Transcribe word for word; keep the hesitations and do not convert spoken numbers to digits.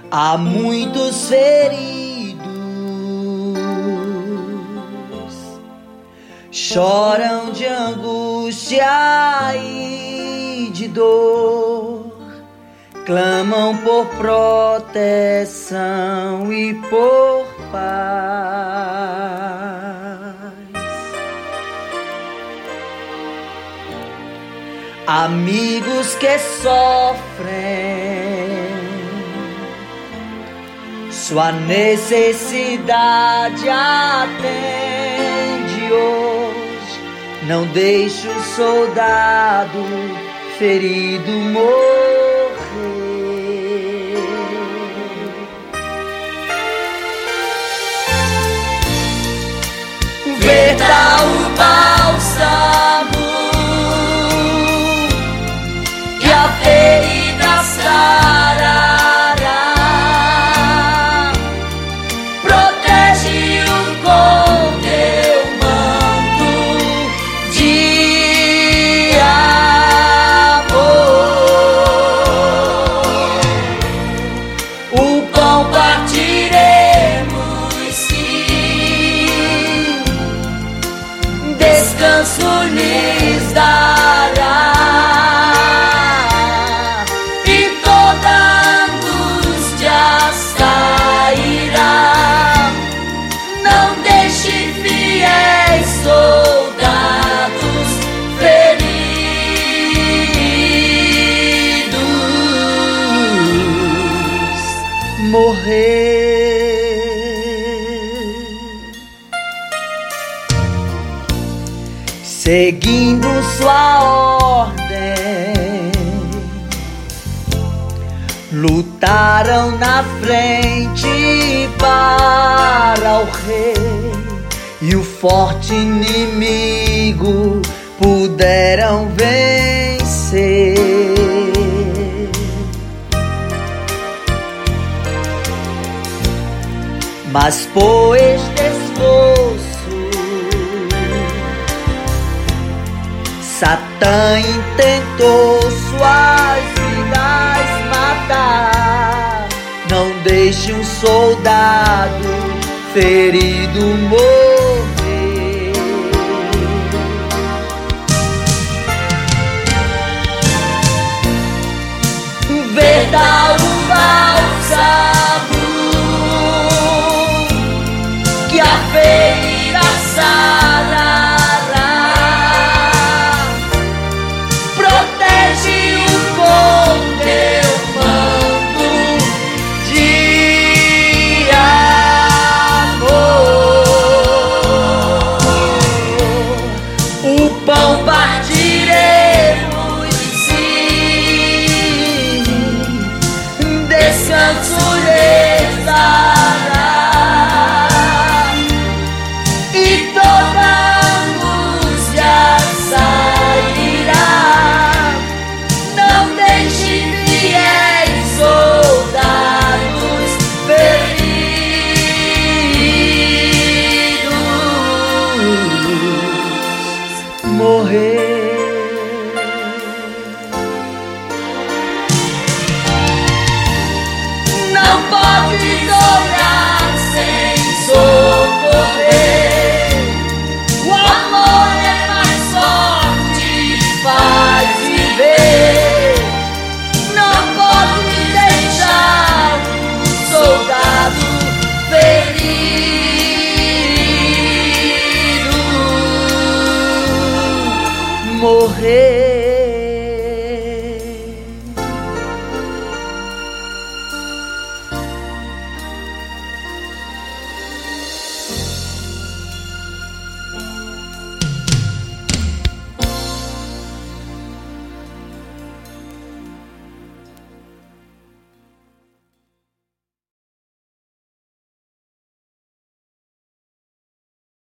Há muitos feridos, choram de angústia e de dor, clamam por proteção e por paz. Amigos que sofrem, sua necessidade atende hoje. Não deixe o soldado ferido morrer. Verta o bálsamo que a ferida sarará. Protege-o com teu manto de amor. O pão partiremos, sim, descanso lhes dará. Soldados feridos morrer, seguindo sua ordem, lutaram na frente para o rei, e o forte inimigo puderam vencer. Mas por este esforço, Satã intentou suas vidas matar. Não deixe um soldado ferido morrer. Verta o bálsamo que a ferida sarará. Protege-o com teu manto de pão partiremos, sim, descanso lhes dará, e toda angústia sairá. Não deixe fiéis soldados feridos morrer. Não podes olhar sem socorrer. O amor é mais forte e faz viver. Não podes deixar um soldado ferido morrer.